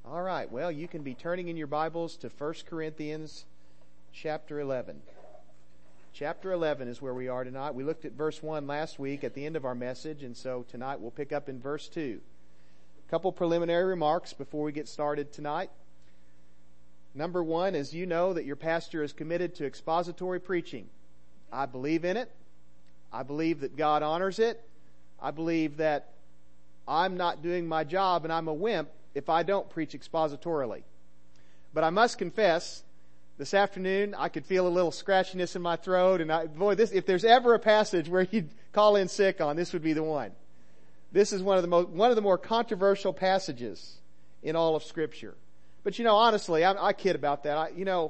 All right, well, you can be turning in your Bibles to 1 Corinthians chapter 11. Chapter 11 is where we are tonight. We looked at verse 1 last week at the end of our message, and so tonight we'll pick up in verse 2. A couple preliminary remarks before we get started tonight. Number one, as you know, that your pastor is committed to expository preaching. I believe in it. I believe that God honors it. I believe that I'm not doing my job and I'm a wimp if I don't preach expositorily. But I must confess, this afternoon I could feel a little scratchiness in my throat, and if there's ever a passage where you'd call in sick on, this would be the one. This is one of the more controversial passages in all of Scripture. But honestly, I kid about that.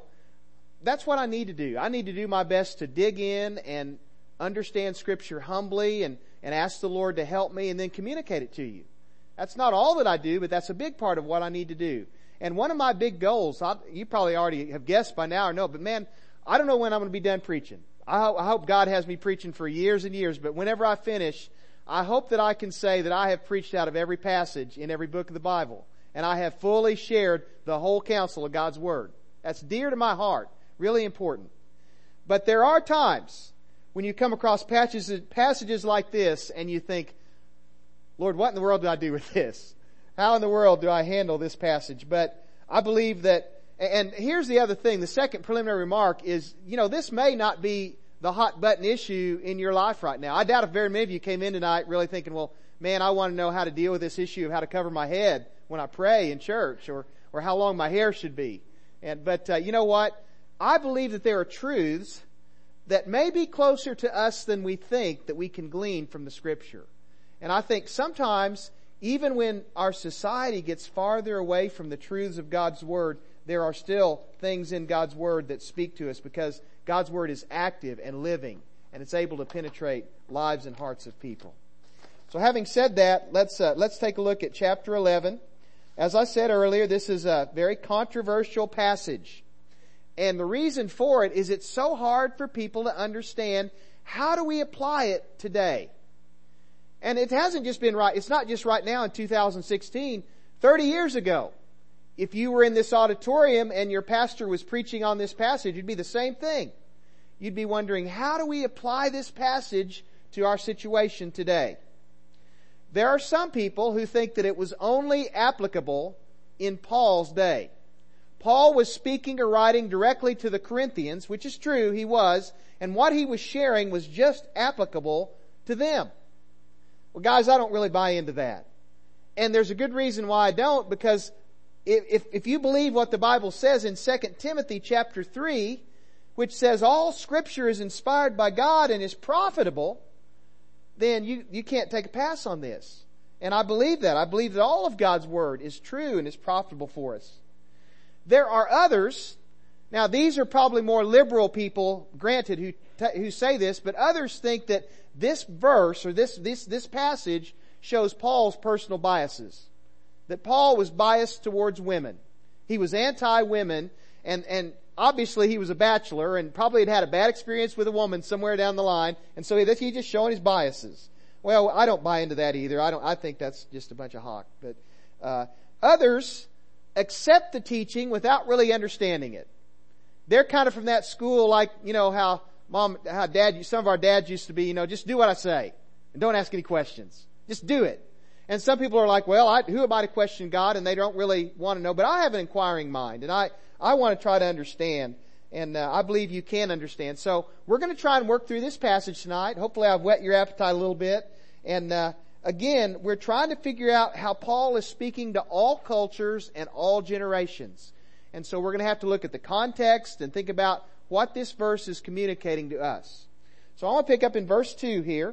That's what I need to do. I need to do my best to dig in and understand Scripture humbly and ask the Lord to help me and then communicate it to you. That's not all that I do, but that's a big part of what I need to do. And one of my big goals, you probably already have guessed by now or know, but man, I don't know when I'm going to be done preaching. I hope God has me preaching for years and years, but whenever I finish, I hope that I can say that I have preached out of every passage in every book of the Bible, and I have fully shared the whole counsel of God's Word. That's dear to my heart, really important. But there are times when you come across passages like this and you think, Lord, what in the world do I do with this? How in the world do I handle this passage? But I believe that, and here's the other thing, the second preliminary remark is, this may not be the hot button issue in your life right now. I doubt if very many of you came in tonight really thinking, well, man, I want to know how to deal with this issue of how to cover my head when I pray in church, or how long my hair should be. But you know what? I believe that there are truths that may be closer to us than we think that we can glean from the Scripture. And I think sometimes, even when our society gets farther away from the truths of God's Word, there are still things in God's Word that speak to us, because God's Word is active and living, and it's able to penetrate lives and hearts of people. So having said that, let's take a look at chapter 11. As I said earlier, this is a very controversial passage. And the reason for it is it's so hard for people to understand, how do we apply it today? And it hasn't just been right. It's not just right now in 2016. 30 years ago, if you were in this auditorium and your pastor was preaching on this passage, it'd be the same thing. You'd be wondering, how do we apply this passage to our situation today? There are some people who think that it was only applicable in Paul's day. Paul was speaking or writing directly to the Corinthians, which is true, he was, and what he was sharing was just applicable to them. Well, guys, I don't really buy into that. And there's a good reason why I don't, because if you believe what the Bible says in 2 Timothy chapter 3, which says all Scripture is inspired by God and is profitable, then you can't take a pass on this. And I believe that. I believe that all of God's Word is true and is profitable for us. There are others, now these are probably more liberal people, granted, who say this, but others think that this verse or this passage shows Paul's personal biases. That Paul was biased towards women. He was anti-women, and obviously he was a bachelor and probably had a bad experience with a woman somewhere down the line, and so he's just showing his biases. Well, I don't buy into that either. I think that's just a bunch of hock. But others accept the teaching without really understanding it. They're kind of from that school, like, how dad, some of our dads used to be, just do what I say and don't ask any questions. Just do it. And some people are like, well, who am I to question God? And they don't really want to know, but I have an inquiring mind, and I want to try to understand, and I believe you can understand. So we're going to try and work through this passage tonight. Hopefully I've whet your appetite a little bit. And again, we're trying to figure out how Paul is speaking to all cultures and all generations. And so we're going to have to look at the context and think about what this verse is communicating to us. So I want to pick up in verse 2 here.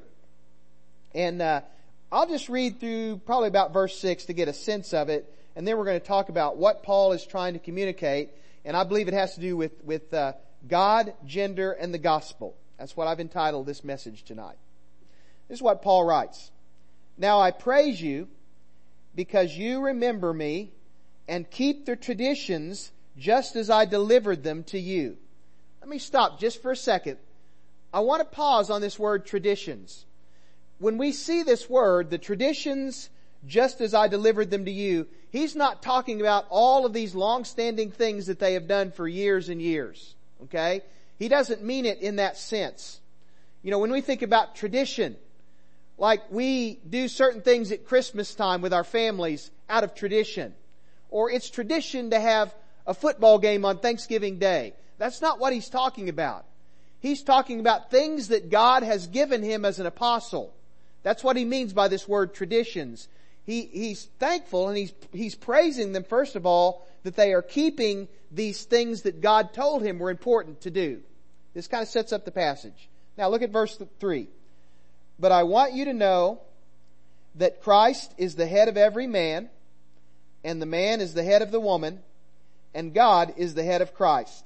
And I'll just read through probably about verse 6 to get a sense of it. And then we're going to talk about what Paul is trying to communicate. And I believe it has to do with God, gender, and the gospel. That's what I've entitled this message tonight. This is what Paul writes. Now I praise you because you remember me and keep the traditions just as I delivered them to you. Let me stop just for a second. I want to pause on this word traditions. When we see this word, the traditions just as I delivered them to you. He's not talking about all of these long-standing things that they have done for years and years. Okay? He doesn't mean it in that sense. You know, when we think about tradition, like we do certain things at Christmas time with our families out of tradition. Or it's tradition to have a football game on Thanksgiving Day. That's not what he's talking about. He's talking about things that God has given him as an apostle. That's what he means by this word traditions. He's thankful and he's praising them, first of all, that they are keeping these things that God told him were important to do. This kind of sets up the passage. Now look at verse 3. But I want you to know that Christ is the head of every man, and the man is the head of the woman, and God is the head of Christ.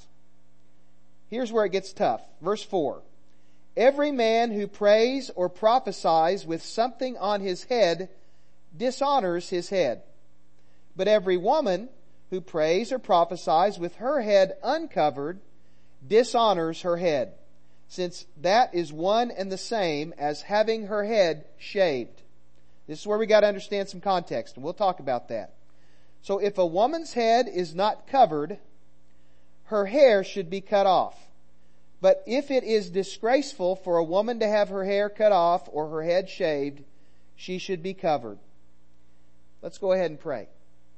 Here's where it gets tough. Verse 4. Every man who prays or prophesies with something on his head dishonors his head. But every woman who prays or prophesies with her head uncovered dishonors her head, since that is one and the same as having her head shaved. This is where we got to understand some context, and we'll talk about that. So if a woman's head is not covered, her hair should be cut off. But if it is disgraceful for a woman to have her hair cut off or her head shaved, she should be covered. Let's go ahead and pray.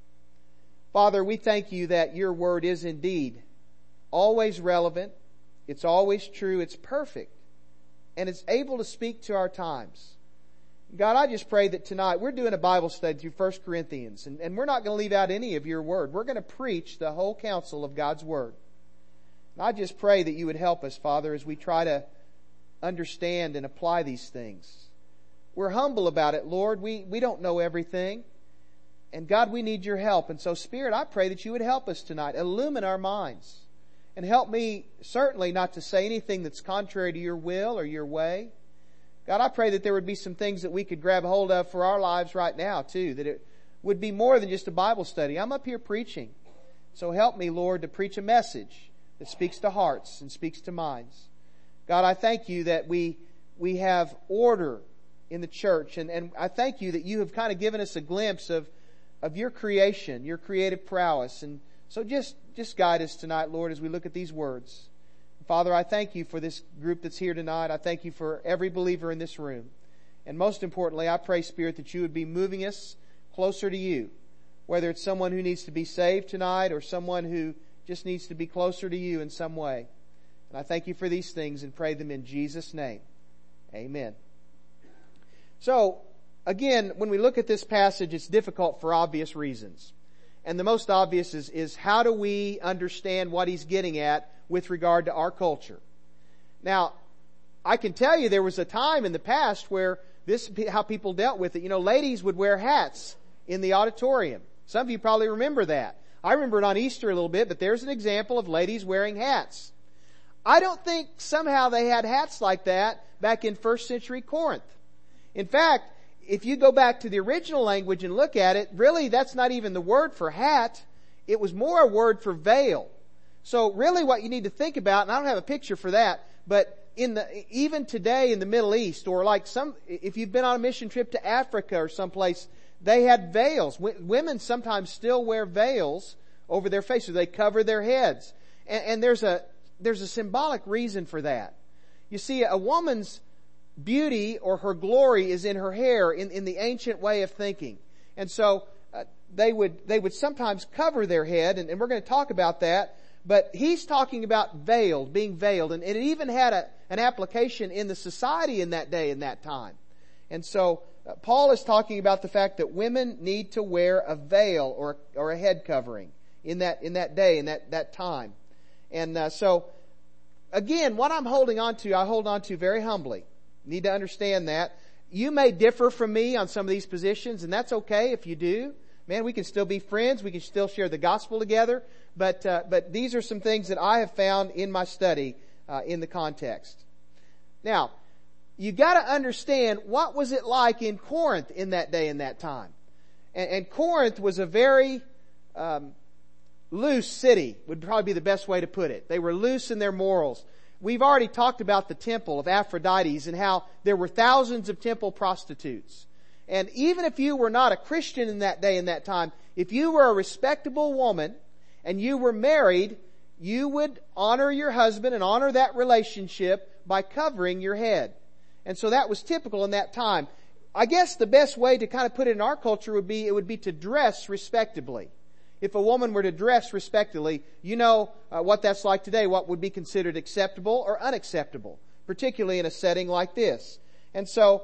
Father, we thank you that your word is indeed always relevant. It's always true. It's perfect. And it's able to speak to our times. God, I just pray that tonight we're doing a Bible study through 1 Corinthians. And we're not going to leave out any of your word. We're going to preach the whole counsel of God's word. And I just pray that you would help us, Father, as we try to understand and apply these things. We're humble about it, Lord. We don't know everything. And God, we need your help. And so, Spirit, I pray that you would help us tonight. Illumine our minds. And help me certainly not to say anything that's contrary to your will or your way. God, I pray that there would be some things that we could grab hold of for our lives right now, too. That it would be more than just a Bible study. I'm up here preaching. So help me, Lord, to preach a message that speaks to hearts and speaks to minds. God, I thank you that we have order in the church. And I thank you that you have kind of given us a glimpse of your creation, your creative prowess. And so just guide us tonight, Lord, as we look at these words. Father, I thank you for this group that's here tonight. I thank you for every believer in this room. And most importantly, I pray, Spirit, that you would be moving us closer to you. Whether it's someone who needs to be saved tonight or someone who just needs to be closer to you in some way. And I thank you for these things and pray them in Jesus' name. Amen. So, again, when we look at this passage, it's difficult for obvious reasons. And the most obvious is how do we understand what he's getting at with regard to our culture? Now, I can tell you there was a time in the past where this is how people dealt with it. You know, ladies would wear hats in the auditorium. Some of you probably remember that. I remember it on Easter a little bit, but there's an example of ladies wearing hats. I don't think somehow they had hats like that back in first century Corinth. In fact, if you go back to the original language and look at it, really that's not even the word for hat. It was more a word for veil. So really what you need to think about, and I don't have a picture for that, but even today in the Middle East, or like if you've been on a mission trip to Africa or someplace, they had veils. Women sometimes still wear veils over their faces. They cover their heads. And there's a symbolic reason for that. You see, a woman's beauty or her glory is in her hair in the ancient way of thinking. And so they would sometimes cover their head, and we're going to talk about that. But he's talking about veiled, being veiled. And it even had an application in the society in that day, in that time. And so Paul is talking about the fact that women need to wear a veil or a head covering in that day, in that time. And so, again, what I'm holding on to, I hold on to very humbly. Need to understand that. You may differ from me on some of these positions, and that's okay if you do. Man, we can still be friends. We can still share the gospel together. But these are some things that I have found in my study in the context. Now, you got to understand what was it like in Corinth in that day and that time. And Corinth was a very loose city, would probably be the best way to put it. They were loose in their morals. We've already talked about the temple of Aphrodite and how there were thousands of temple prostitutes. And even if you were not a Christian in that day and that time, if you were a respectable woman and you were married, you would honor your husband and honor that relationship by covering your head. And so that was typical in that time. I guess the best way to kind of put it in our culture would be to dress respectably. If a woman were to dress respectably, you know what that's like today, what would be considered acceptable or unacceptable, particularly in a setting like this. And so,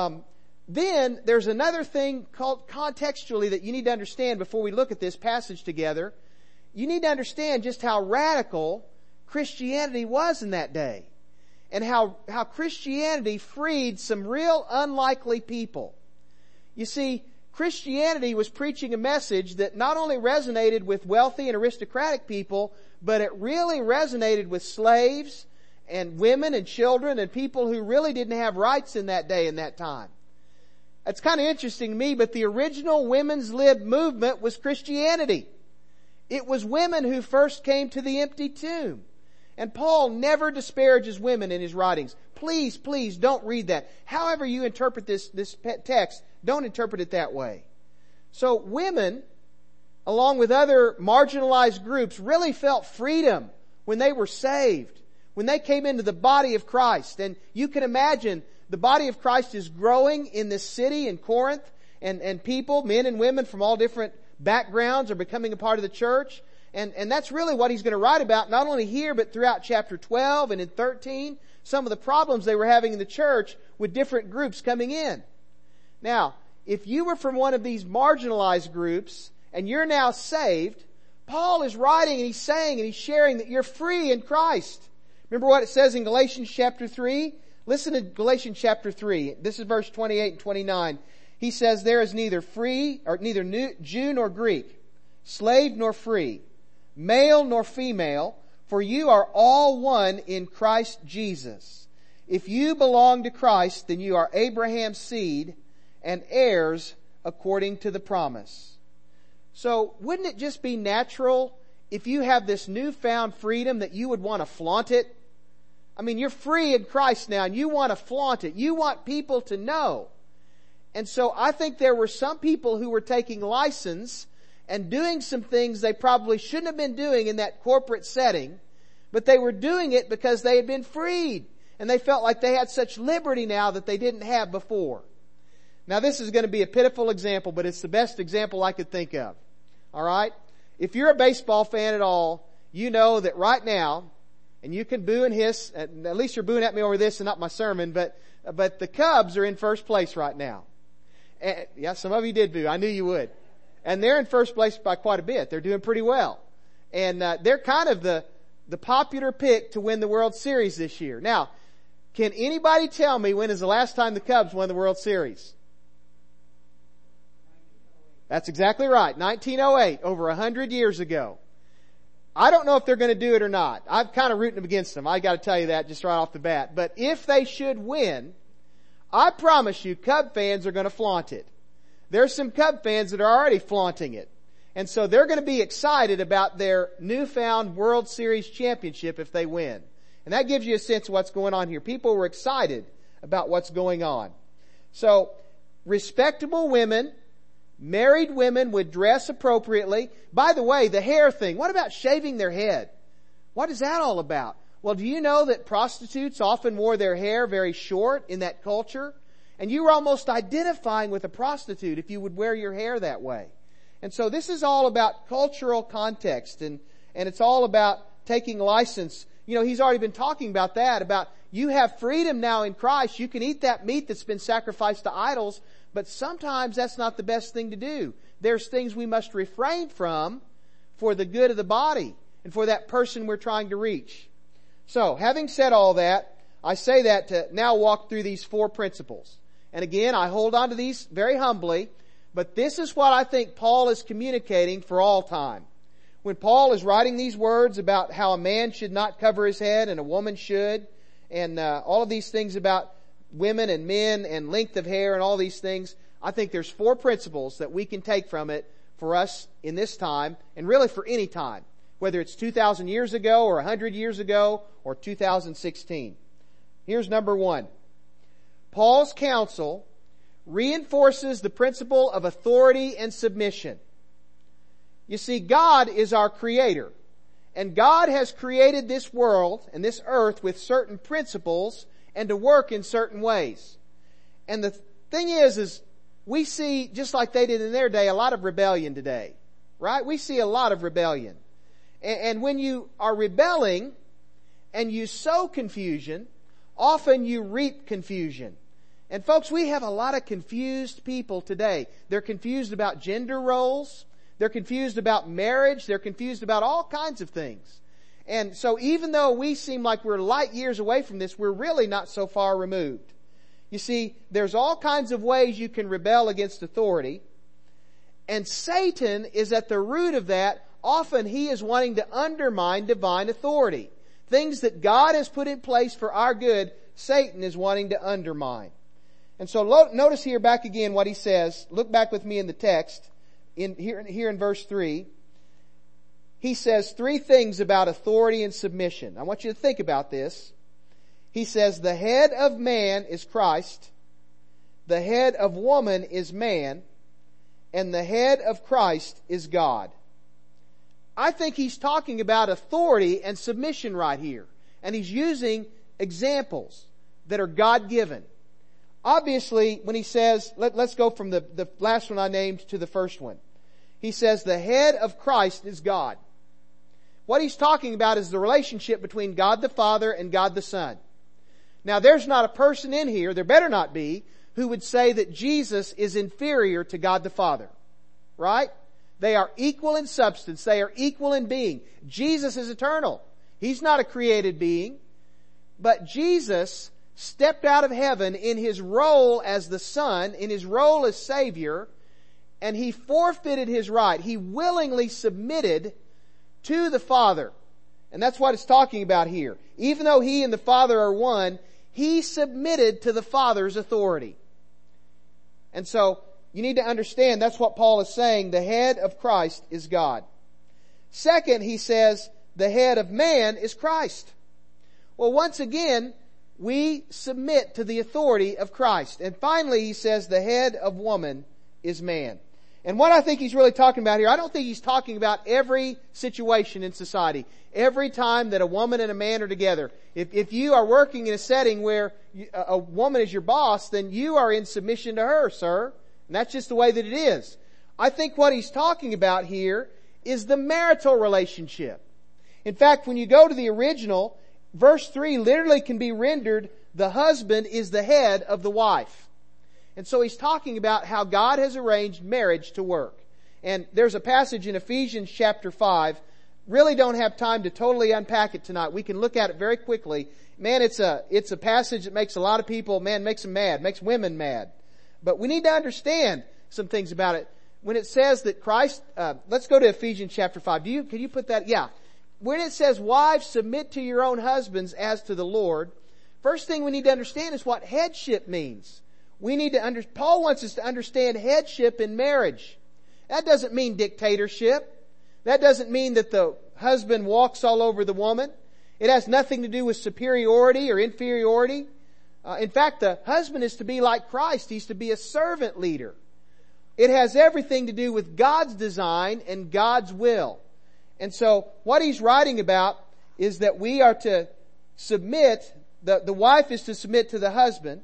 then there's another thing called contextually that you need to understand before we look at this passage together. You need to understand just how radical Christianity was in that day. And how Christianity freed some real unlikely people. You see, Christianity was preaching a message that not only resonated with wealthy and aristocratic people, but it really resonated with slaves and women and children and people who really didn't have rights in that day and that time. It's kind of interesting to me, but the original women's lib movement was Christianity. It was women who first came to the empty tomb. And Paul never disparages women in his writings. Please, please don't read that. However you interpret this text, don't interpret it that way. So women, along with other marginalized groups, really felt freedom when they were saved, when they came into the body of Christ. And you can imagine the body of Christ is growing in this city in Corinth, and people, men and women from all different backgrounds, are becoming a part of the church. And that's really what he's going to write about, not only here, but throughout chapter 12 and in 13, some of the problems they were having in the church with different groups coming in. Now, if you were from one of these marginalized groups and you're now saved, Paul is writing and he's saying and he's sharing that you're free in Christ. Remember what it says in Galatians chapter 3? Listen to Galatians chapter 3. This is verse 28 and 29. He says, there is neither Jew nor Greek, slave nor free, male nor female, for you are all one in Christ Jesus. If you belong to Christ, then you are Abraham's seed and heirs according to the promise. So wouldn't it just be natural if you have this newfound freedom that you would want to flaunt it? I mean, you're free in Christ now and you want to flaunt it. You want people to know. And so I think there were some people who were taking license and doing some things they probably shouldn't have been doing in that corporate setting, but they were doing it because they had been freed. And they felt like they had such liberty now that they didn't have before. Now this is going to be a pitiful example, but it's the best example I could think of. Alright? If you're a baseball fan at all, you know that right now, and you can boo and hiss, at least you're booing at me over this and not my sermon, but the Cubs are in first place right now. And, yeah, some of you did boo. I knew you would. And they're in first place by quite a bit. They're doing pretty well. And they're kind of the popular pick to win the World Series this year. Now, can anybody tell me when is the last time the Cubs won the World Series? That's exactly right. 1908, over 100 years ago. I don't know if they're going to do it or not. I'm kind of rooting against them. I got to tell you that just right off the bat. But if they should win, I promise you Cub fans are going to flaunt it. There's some Cub fans that are already flaunting it. And so they're going to be excited about their newfound World Series championship if they win. And that gives you a sense of what's going on here. People were excited about what's going on. So, respectable women, married women would dress appropriately. By the way, the hair thing, what about shaving their head? What is that all about? Well, do you know that prostitutes often wore their hair very short in that culture? And you were almost identifying with a prostitute if you would wear your hair that way. And so this is all about cultural context and it's all about taking license. You know, he's already been talking about that, about you have freedom now in Christ. You can eat that meat that's been sacrificed to idols, but sometimes that's not the best thing to do. There's things we must refrain from for the good of the body and for that person we're trying to reach. So, having said all that, I say that to now walk through these 4 principles. And again, I hold on to these very humbly, but this is what I think Paul is communicating for all time. When Paul is writing these words about how a man should not cover his head and a woman should, and all of these things about women and men and length of hair and all these things, I think there's 4 principles that we can take from it for us in this time, and really for any time, whether it's 2,000 years ago or 100 years ago or 2016. Here's number 1. Paul's counsel reinforces the principle of authority and submission. You see, God is our creator. And God has created this world and this earth with certain principles and to work in certain ways. And the thing is we see, just like they did in their day, a lot of rebellion today. Right? We see a lot of rebellion. And when you are rebelling and you sow confusion, often you reap confusion. And folks, we have a lot of confused people today. They're confused about gender roles. They're confused about marriage. They're confused about all kinds of things. And so even though we seem like we're light years away from this, we're really not so far removed. You see, there's all kinds of ways you can rebel against authority. And Satan is at the root of that. Often he is wanting to undermine divine authority. Things that God has put in place for our good, Satan is wanting to undermine. And so notice here back again what he says. Look back with me in the text. Here in verse 3, he says 3 things about authority and submission. I want you to think about this. He says the head of man is Christ, the head of woman is man, and the head of Christ is God. I think he's talking about authority and submission right here. And he's using examples that are God-given. Obviously, when he says, let's go from the last one I named to the first one. He says the head of Christ is God. What he's talking about is the relationship between God the Father and God the Son. Now, there's not a person in here, there better not be, who would say that Jesus is inferior to God the Father. Right? They are equal in substance. They are equal in being. Jesus is eternal. He's not a created being. But Jesus stepped out of heaven in His role as the Son, in His role as Savior, and He forfeited His right. He willingly submitted to the Father. And that's what it's talking about here. Even though He and the Father are one, He submitted to the Father's authority. And so, you need to understand that's what Paul is saying. The head of Christ is God. Second, he says the head of man is Christ. Well, once again, we submit to the authority of Christ. And finally, he says the head of woman is man. And what I think he's really talking about here, I don't think he's talking about every situation in society. Every time that a woman and a man are together. If you are working in a setting where a woman is your boss, then you are in submission to her, sir. And that's just the way that it is. I think what he's talking about here is the marital relationship. In fact, when you go to the original, verse 3 literally can be rendered, the husband is the head of the wife. And so he's talking about how God has arranged marriage to work. And there's a passage in Ephesians chapter 5. Really don't have time to totally unpack it tonight. We can look at it very quickly. Man, it's a passage that makes a lot of people, makes them mad, makes women mad. But we need to understand some things about it. When it says that Christ, let's go to Ephesians chapter 5. Can you put that? Yeah. When it says, wives, submit to your own husbands as to the Lord, first thing we need to understand is what headship means. Paul wants us to understand headship in marriage. That doesn't mean dictatorship. That doesn't mean that the husband walks all over the woman. It has nothing to do with superiority or inferiority. In fact, the husband is to be like Christ. He's to be a servant leader. It has everything to do with God's design and God's will. And so what he's writing about is that we are to submit, the wife is to submit to the husband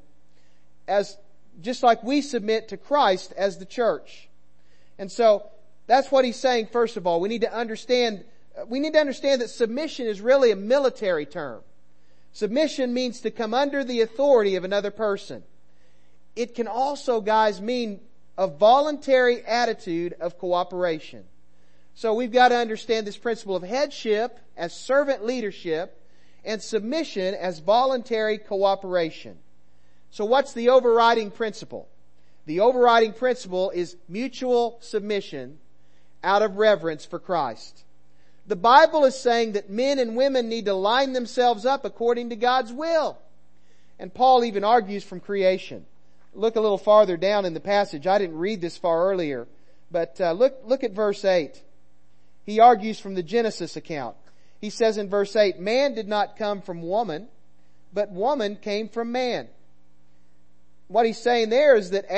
as just like we submit to Christ as the church. And so that's what he's saying first of all. We need to understand that submission is really a military term. Submission means to come under the authority of another person. It can also, guys, mean a voluntary attitude of cooperation. So we've got to understand this principle of headship as servant leadership and submission as voluntary cooperation. So what's the overriding principle? The overriding principle is mutual submission out of reverence for Christ. The Bible is saying that men and women need to line themselves up according to God's will. And Paul even argues from creation. Look a little farther down in the passage. I didn't read this far earlier, but look at verse 8. He argues from the Genesis account. He says in verse 8, man did not come from woman, but woman came from man. what he's saying there is that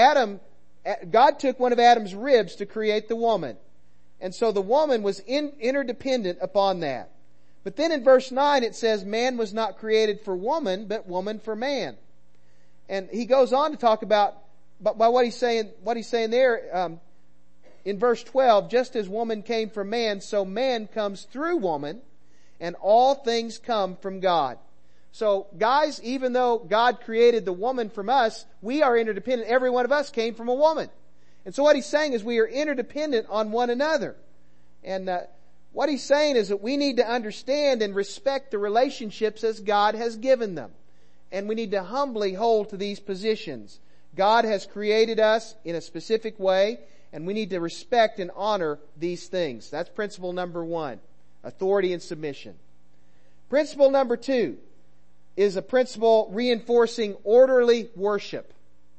God took one of Adam's ribs to create the woman. And so the woman was interdependent upon that. But then in verse 9 it says, man was not created for woman, but woman for man. And he goes on to talk about by what he's saying there, in verse 12, just as woman came from man, so man comes through woman, and all things come from God. So guys, even though God created the woman from us, we are interdependent. Every one of us came from a woman. And so what he's saying is we are interdependent on one another. And what he's saying is that we need to understand and respect the relationships as God has given them. And we need to humbly hold to these positions. God has created us in a specific way, and we need to respect and honor these things. That's principle number 1, authority and submission. Principle number 2 is a principle reinforcing orderly worship.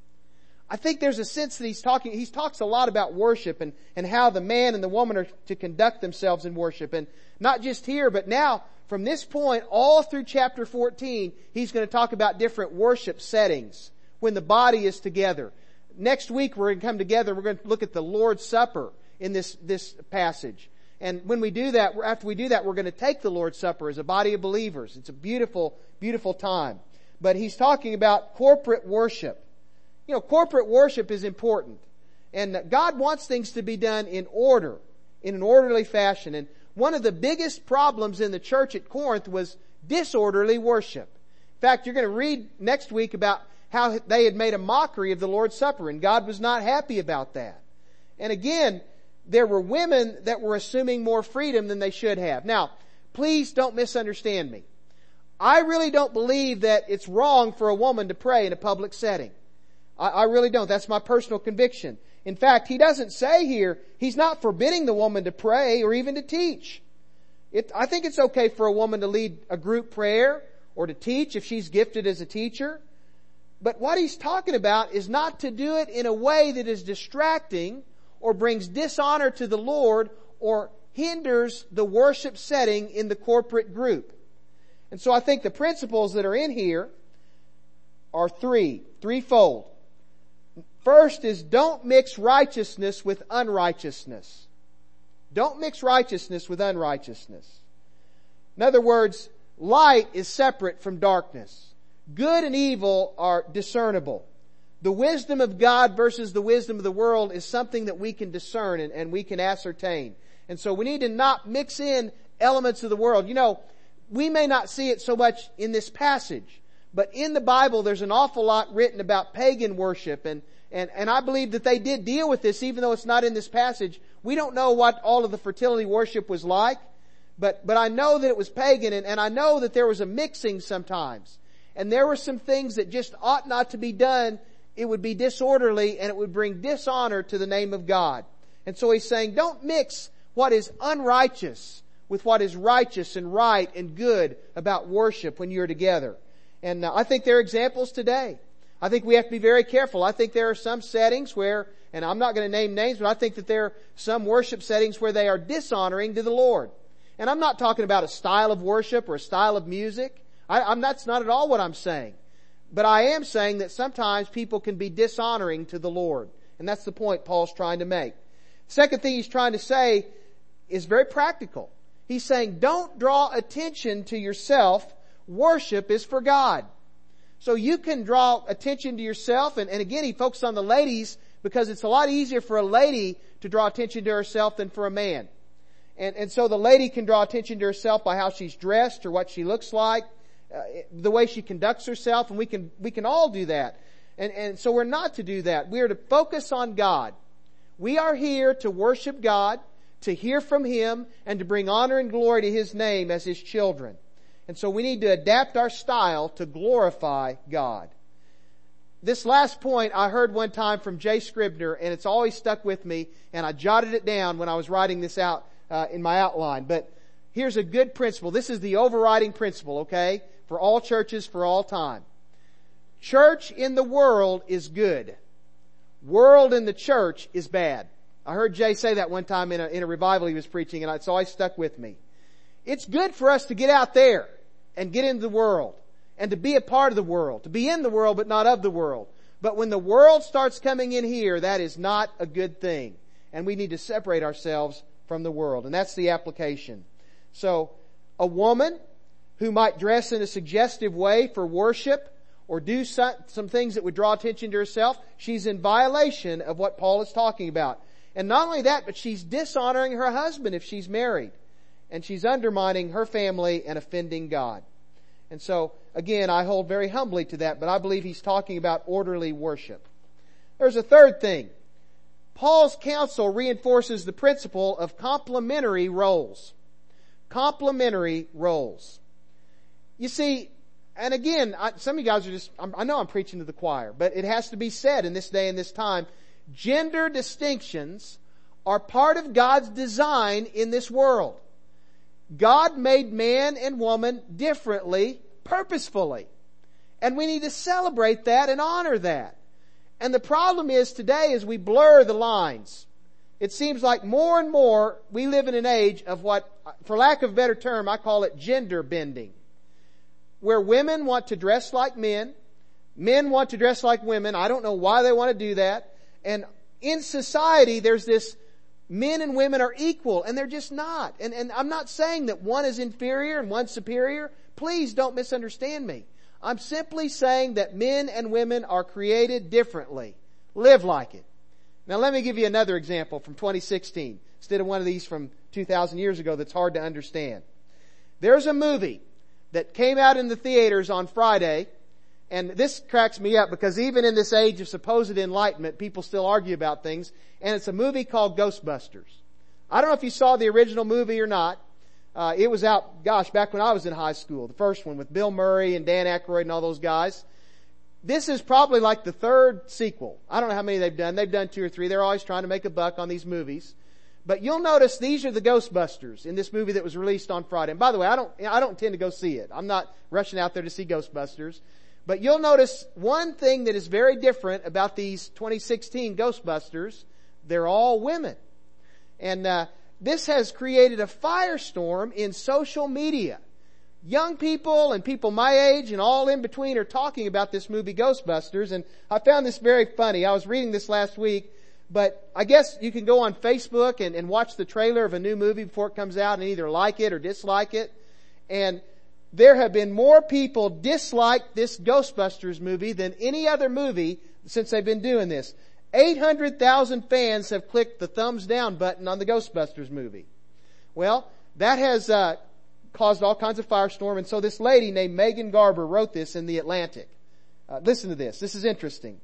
I think there's a sense that he talks a lot about worship and how the man and the woman are to conduct themselves in worship. And not just here, but now from this point all through chapter 14, he's going to talk about different worship settings when the body is together. Next week we're going to come together, we're going to look at the Lord's Supper in this passage. And when we do that, after we do that, we're going to take the Lord's Supper as a body of believers. It's a beautiful, beautiful time. But he's talking about corporate worship. You know, corporate worship is important. And God wants things to be done in order, in an orderly fashion. And one of the biggest problems in the church at Corinth was disorderly worship. In fact, you're going to read next week about how they had made a mockery of the Lord's Supper, and God was not happy about that. And again, there were women that were assuming more freedom than they should have. Now, please don't misunderstand me. I really don't believe that it's wrong for a woman to pray in a public setting. I really don't. That's my personal conviction. In fact, he doesn't say here, he's not forbidding the woman to pray or even to teach. I think it's okay for a woman to lead a group prayer or to teach if she's gifted as a teacher. But what he's talking about is not to do it in a way that is distracting or brings dishonor to the Lord or hinders the worship setting in the corporate group. And so I think the principles that are in here are threefold. First is don't mix righteousness with unrighteousness. Don't mix righteousness with unrighteousness. In other words, light is separate from darkness. Good and evil are discernible. The wisdom of God versus the wisdom of the world is something that we can discern and we can ascertain. And so we need to not mix in elements of the world. You know, we may not see it so much in this passage, but in the Bible there's an awful lot written about pagan worship and I believe that they did deal with this even though it's not in this passage. We don't know what all of the fertility worship was like, but I know that it was pagan and I know that there was a mixing sometimes. And there were some things that just ought not to be done. It would be disorderly and it would bring dishonor to the name of God. And so he's saying, don't mix what is unrighteous with what is righteous and right and good about worship when you're together. And I think there are examples today. I think we have to be very careful. I think there are some settings where, and I'm not going to name names, but I think that there are some worship settings where they are dishonoring to the Lord. And I'm not talking about a style of worship or a style of music. That's not at all what I'm saying. But I am saying that sometimes people can be dishonoring to the Lord. And that's the point Paul's trying to make. Second thing he's trying to say is very practical. He's saying, don't draw attention to yourself. Worship is for God. So you can draw attention to yourself. And again, he focused on the ladies because it's a lot easier for a lady to draw attention to herself than for a man. And so the lady can draw attention to herself by how she's dressed or what she looks like. The way she conducts herself, and we can all do that. And so we're not to do that. We are to focus on God. We are here to worship God, to hear from Him, and to bring honor and glory to His name as His children. And so we need to adapt our style to glorify God. This last point I heard one time from Jay Scribner, and it's always stuck with me, and I jotted it down when I was writing this out in my outline. But here's a good principle. This is the overriding principle, okay? For all churches, for all time. Church in the world is good. World in the church is bad. I heard Jay say that one time in a revival he was preaching, and it's always stuck with me. It's good for us to get out there and get into the world and to be a part of the world, to be in the world but not of the world. But when the world starts coming in here, that is not a good thing. And we need to separate ourselves from the world. And that's the application. So, a woman who might dress in a suggestive way for worship or do some things that would draw attention to herself, she's in violation of what Paul is talking about. And not only that, but she's dishonoring her husband if she's married. And she's undermining her family and offending God. And so, again, I hold very humbly to that, but I believe he's talking about orderly worship. There's a third thing. Paul's counsel reinforces the principle of complementary roles. Complementary roles. You see, and again, some of you guys are just, I know I'm preaching to the choir, but it has to be said in this day and this time, gender distinctions are part of God's design in this world. God made man and woman differently, purposefully. And we need to celebrate that and honor that. And the problem is today is we blur the lines. It seems like more and more we live in an age of what, for lack of a better term, I call it gender bending. Where women want to dress like men want to dress like women. I don't know why they want to do that. And in society there's this men and women are equal, and they're just not. And I'm not saying that one is inferior and one's superior. Please don't misunderstand me. I'm simply saying that men and women are created differently. Live like it. Now let me give you another example from 2016, instead of one of these from 2,000 years ago that's hard to understand. There's a movie that came out in the theaters on Friday, and this cracks me up because even in this age of supposed enlightenment, people still argue about things. And it's a movie called Ghostbusters. I don't know if you saw the original movie or not. It was out, back when I was in high school. The first one with Bill Murray and Dan Aykroyd and all those guys. This is probably like the third sequel. I don't know how many they've done. They've done 2 or 3. They're always trying to make a buck on these movies. But you'll notice these are the Ghostbusters in this movie that was released on Friday. And by the way, I don't intend to go see it. I'm not rushing out there to see Ghostbusters. But you'll notice one thing that is very different about these 2016 Ghostbusters. They're all women. And this has created a firestorm in social media. Young people and people my age and all in between are talking about this movie Ghostbusters. And I found this very funny. I was reading this last week. But I guess you can go on Facebook and watch the trailer of a new movie before it comes out and either like it or dislike it. And there have been more people dislike this Ghostbusters movie than any other movie since they've been doing this. 800,000 fans have clicked the thumbs down button on the Ghostbusters movie. Well, that has caused all kinds of firestorm. And so this lady named Megan Garber wrote this in The Atlantic. Listen to this. This is interesting.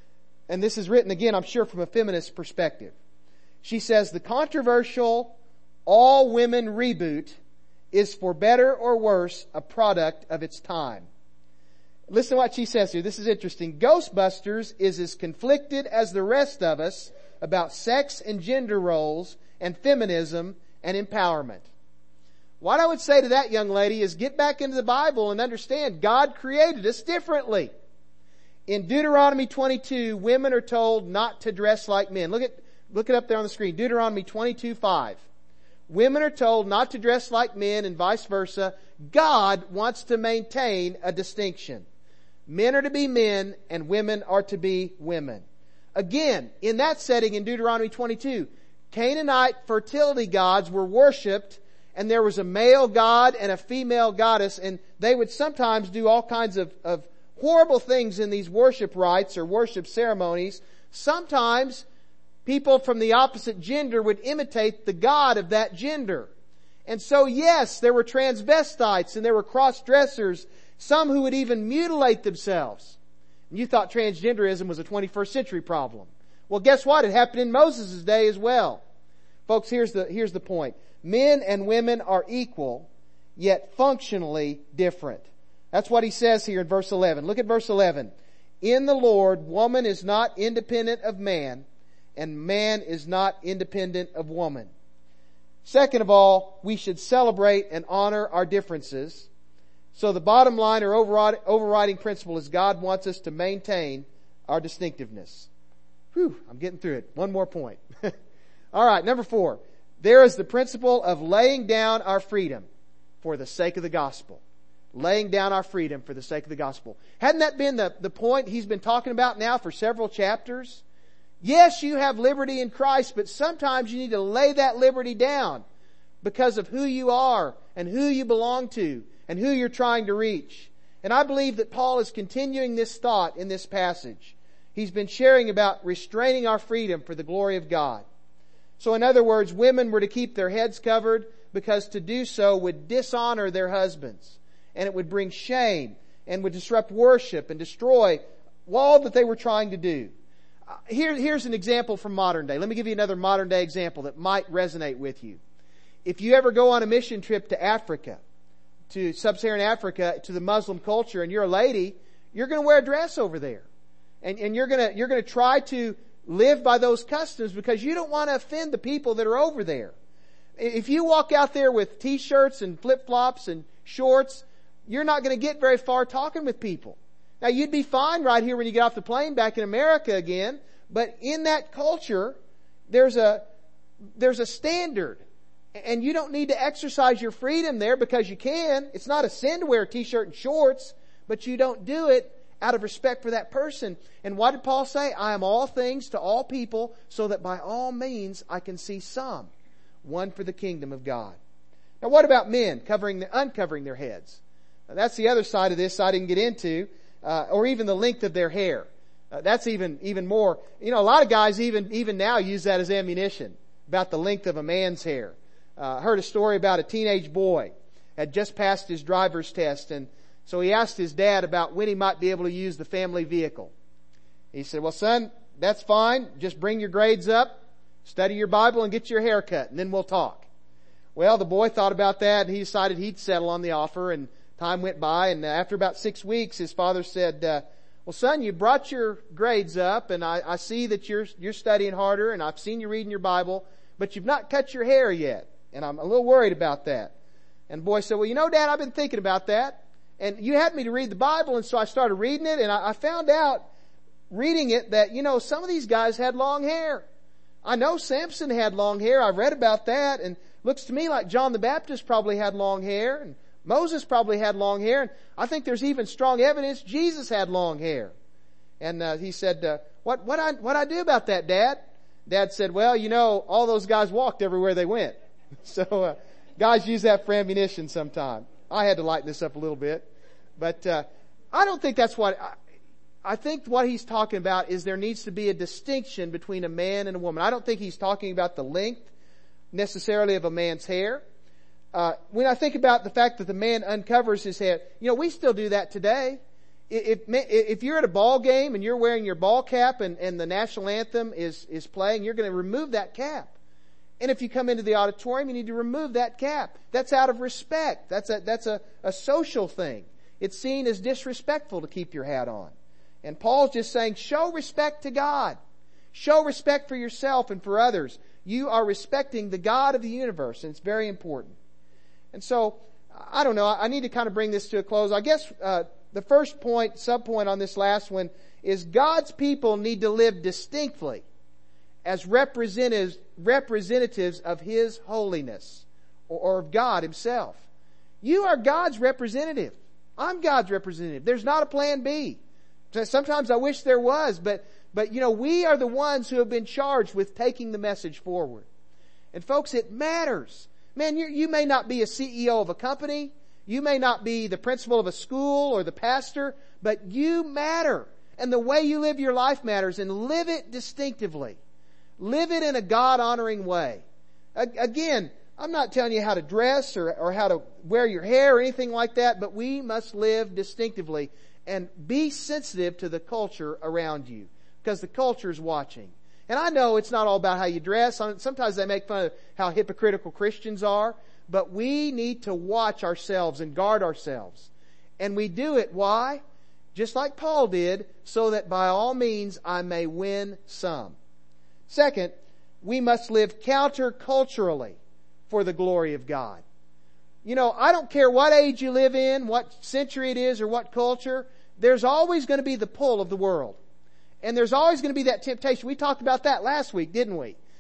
And this is written, again, I'm sure from a feminist perspective. She says, the controversial all-women reboot is, for better or worse, a product of its time. Listen to what she says here. This is interesting. Ghostbusters is as conflicted as the rest of us about sex and gender roles and feminism and empowerment. What I would say to that young lady is get back into the Bible and understand God created us differently. In Deuteronomy 22, women are told not to dress like men. Look it up there on the screen. Deuteronomy 22:5. Women are told not to dress like men and vice versa. God wants to maintain a distinction. Men are to be men and women are to be women. Again, in that setting in Deuteronomy 22, Canaanite fertility gods were worshipped, and there was a male god and a female goddess, and they would sometimes do all kinds of horrible things in these worship rites or worship ceremonies. Sometimes people from the opposite gender would imitate the god of that gender. And so yes, there were transvestites and there were cross-dressers, some who would even mutilate themselves. And you thought transgenderism was a 21st century problem. Well, guess what? It happened in Moses' day as well. Folks, here's the point. Men and women are equal, yet functionally different. That's what he says here in verse 11. Look at verse 11. In the Lord, woman is not independent of man, and man is not independent of woman. Second of all, we should celebrate and honor our differences. So the bottom line or overriding principle is God wants us to maintain our distinctiveness. Whew, I'm getting through it. One more point. All right, number 4. There is the principle of laying down our freedom for the sake of the gospel. laying down our freedom for the sake of the gospel. Hadn't that been the point he's been talking about now for several chapters? Yes, you have liberty in Christ, but sometimes you need to lay that liberty down because of who you are and who you belong to and who you're trying to reach. And I believe that Paul is continuing this thought in this passage. He's been sharing about restraining our freedom for the glory of God. So in other words, women were to keep their heads covered because to do so would dishonor their husbands. And it would bring shame and would disrupt worship and destroy all that they were trying to do. Here's an example from modern day. Let me give you another modern day example that might resonate with you. If you ever go on a mission trip to Africa, to sub-Saharan Africa, to the Muslim culture, and you're a lady, you're going to wear a dress over there. And you're going to try to live by those customs because you don't want to offend the people that are over there. If you walk out there with t-shirts and flip-flops and shorts, you're not going to get very far talking with people. Now, you'd be fine right here when you get off the plane back in America again, but in that culture, there's a standard. And you don't need to exercise your freedom there because you can. It's not a sin to wear a t-shirt and shorts, but you don't do it out of respect for that person. And what did Paul say? I am all things to all people so that by all means I can see some. One for the kingdom of God. Now what about men uncovering their heads? Now, that's the other side of this I didn't get into. Or even the length of their hair. That's even more. You know, a lot of guys even now use that as ammunition about the length of a man's hair. I heard a story about a teenage boy had just passed his driver's test, and so he asked his dad about when he might be able to use the family vehicle. He said, well, son, that's fine. Just bring your grades up, study your Bible, and get your hair cut, and then we'll talk. Well, the boy thought about that, and he decided he'd settle on the offer, and time went by, and after about 6 weeks, his father said, well, son, you brought your grades up, and I see that you're studying harder, and I've seen you reading your Bible, but you've not cut your hair yet, and I'm a little worried about that. And the boy said, well, you know, Dad, I've been thinking about that, and you had me to read the Bible, and so I started reading it, and I found out, reading it, that, you know, some of these guys had long hair. I know Samson had long hair. I've read about that, and looks to me like John the Baptist probably had long hair, and Moses probably had long hair, and I think there's even strong evidence Jesus had long hair. And he said, what I do about that, Dad? Dad said, well, you know, all those guys walked everywhere they went. So guys use that for ammunition sometime. I had to lighten this up a little bit. But I don't think that's what... I think what he's talking about is there needs to be a distinction between a man and a woman. I don't think he's talking about the length necessarily of a man's hair. When I think about the fact that the man uncovers his head, you know, we still do that today. If you're at a ball game and you're wearing your ball cap and the national anthem is playing, you're going to remove that cap. And if you come into the auditorium, you need to remove that cap. That's out of respect. That's a social thing. It's seen as disrespectful to keep your hat on. And Paul's just saying, show respect to God. Show respect for yourself and for others. You are respecting the God of the universe, and it's very important. And so, I don't know, I need to kind of bring this to a close. I guess the first point, sub-point on this last one, is God's people need to live distinctly as representatives of His holiness, or of God Himself. You are God's representative. I'm God's representative. There's not a plan B. Sometimes I wish there was, but you know, we are the ones who have been charged with taking the message forward. And folks, it matters. Man, you may not be a CEO of a company. You may not be the principal of a school or the pastor, but you matter. And the way you live your life matters, and live it distinctively. Live it in a God-honoring way. Again, I'm not telling you how to dress or how to wear your hair or anything like that, but we must live distinctively and be sensitive to the culture around you, because the culture is watching. And I know it's not all about how you dress. Sometimes they make fun of how hypocritical Christians are, but we need to watch ourselves and guard ourselves. And we do it, why? Just like Paul did, so that by all means I may win some. Second, we must live counterculturally for the glory of God. You know, I don't care what age you live in, what century it is, or what culture, there's always going to be the pull of the world. And there's always going to be that temptation. We talked about that last week, didn't we?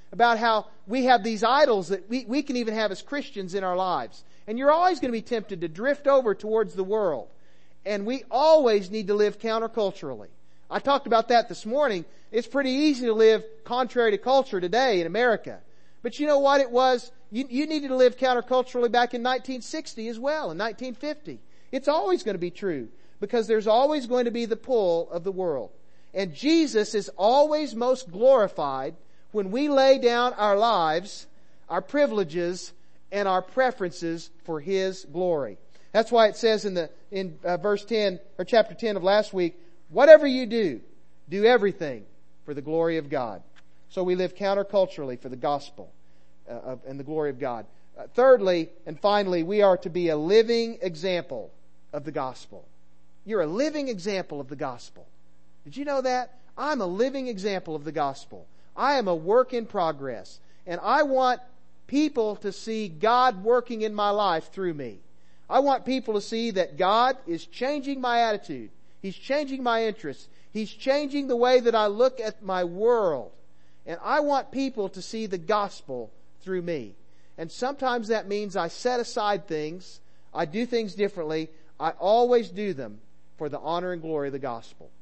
about how we have these idols that we can even have as Christians in our lives. And you're always going to be tempted to drift over towards the world. And we always need to live counterculturally. I talked about that this morning. It's pretty easy to live contrary to culture today in America. But you know what it was? You needed to live counterculturally back in 1960 as well, in 1950. It's always going to be true because there's always going to be the pull of the world. And Jesus is always most glorified when we lay down our lives, our privileges, and our preferences for His glory. That's why it says in verse 10 or chapter 10 of last week, whatever you do, do everything for the glory of God. So we live counterculturally for the gospel and the glory of God. Thirdly and finally, we are to be a living example of the gospel. You're a living example of the gospel. Did you know that? I'm a living example of the gospel. I am a work in progress. And I want people to see God working in my life through me. I want people to see that God is changing my attitude. He's changing my interests. He's changing the way that I look at my world. And I want people to see the gospel through me. And sometimes that means I set aside things. I do things differently. I always do them for the honor and glory of the gospel.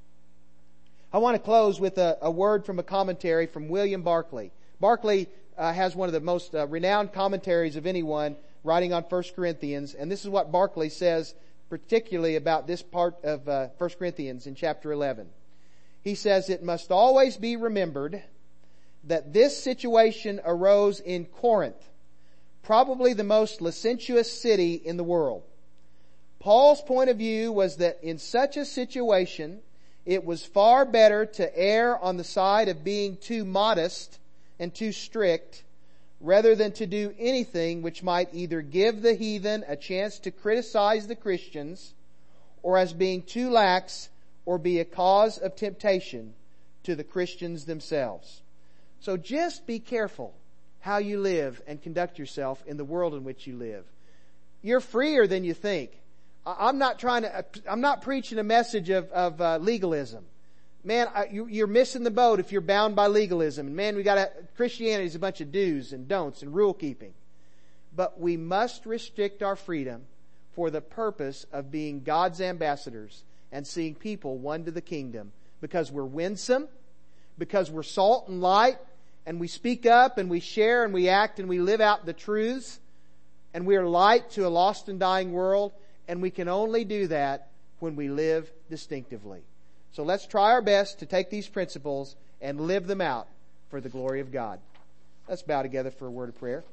I want to close with a word from a commentary from William Barclay. Barclay has one of the most renowned commentaries of anyone writing on 1 Corinthians. And this is what Barclay says particularly about this part of 1 Corinthians in chapter 11. He says, it must always be remembered that this situation arose in Corinth, probably the most licentious city in the world. Paul's point of view was that in such a situation, it was far better to err on the side of being too modest and too strict, rather than to do anything which might either give the heathen a chance to criticize the Christians, or as being too lax, or be a cause of temptation to the Christians themselves. So just be careful how you live and conduct yourself in the world in which you live. You're freer than you think. I'm not preaching a message of legalism. Man, you're missing the boat if you're bound by legalism. And man, Christianity is a bunch of do's and don'ts and rule keeping. But we must restrict our freedom for the purpose of being God's ambassadors and seeing people won to the kingdom, because we're winsome, because we're salt and light, and we speak up and we share and we act and we live out the truths, and we are light to a lost and dying world, and we can only do that when we live distinctively. So let's try our best to take these principles and live them out for the glory of God. Let's bow together for a word of prayer.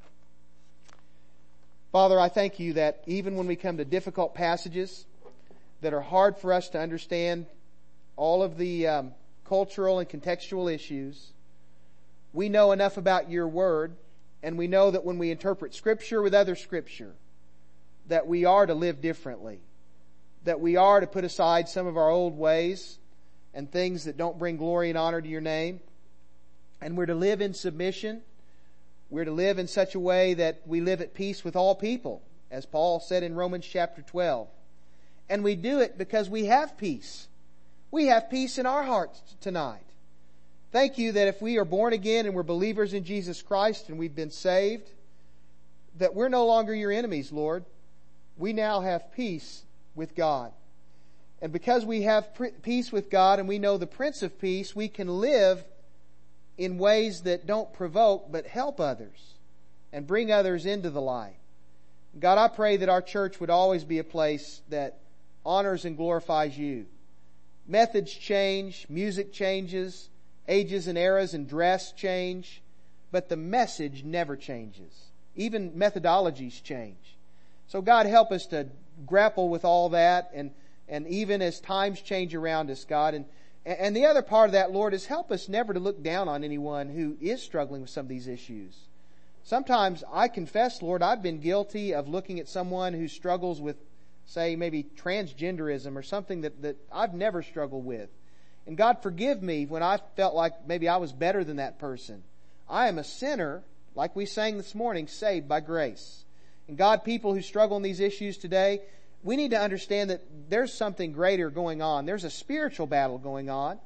Father, I thank you that even when we come to difficult passages that are hard for us to understand all of the cultural and contextual issues, we know enough about your word, and we know that when we interpret Scripture with other Scripture, that we are to live differently, that we are to put aside some of our old ways and things that don't bring glory and honor to your name, and we're to live in submission. We're to live in such a way that we live at peace with all people, as Paul said in Romans chapter 12. And we do it because we have peace. We have peace in our hearts tonight. Thank you that if we are born again and we're believers in Jesus Christ and we've been saved, that we're no longer your enemies, Lord. We now have peace with God. And because we have peace with God and we know the Prince of Peace, we can live in ways that don't provoke but help others and bring others into the light. God, I pray that our church would always be a place that honors and glorifies you. Methods change, music changes, ages and eras and dress change, but the message never changes. Even methodologies change. So God, help us to grapple with all that, and even as times change around us, God. And the other part of that, Lord, is help us never to look down on anyone who is struggling with some of these issues. Sometimes I confess, Lord, I've been guilty of looking at someone who struggles with, say, maybe transgenderism or something that I've never struggled with. And God, forgive me when I felt like maybe I was better than that person. I am a sinner, like we sang this morning, saved by grace. And God, people who struggle in these issues today, we need to understand that there's something greater going on. There's a spiritual battle going on.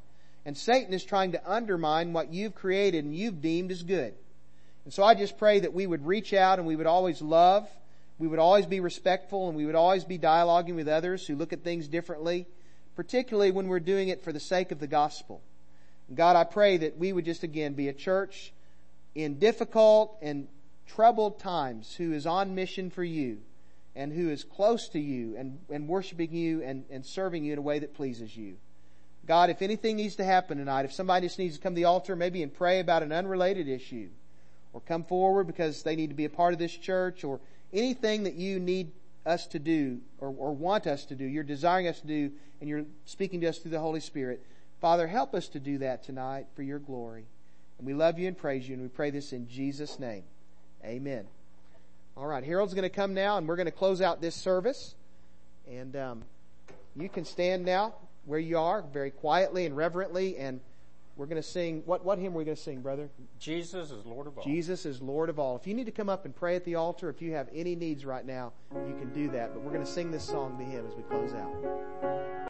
And Satan is trying to undermine what you've created and you've deemed as good. And so I just pray that we would reach out and we would always love, we would always be respectful, and we would always be dialoguing with others who look at things differently, particularly when we're doing it for the sake of the gospel. And God, I pray that we would just again be a church in difficult and troubled times who is on mission for you and who is close to you and worshiping you and serving you in a way that pleases you. God, if anything needs to happen tonight, if somebody just needs to come to the altar maybe and pray about an unrelated issue, or come forward because they need to be a part of this church, or anything that you need us to do or want us to do, you're desiring us to do, and you're speaking to us through the Holy Spirit, Father, help us to do that tonight for your glory. And we love you and praise you, and we pray this in Jesus' name. Amen. All right, Harold's going to come now, and we're going to close out this service. And you can stand now where you are, very quietly and reverently, and we're going to sing, what hymn are we going to sing, brother? Jesus is Lord of all. Jesus is Lord of all. If you need to come up and pray at the altar, if you have any needs right now, you can do that. But we're going to sing this song to Him as we close out.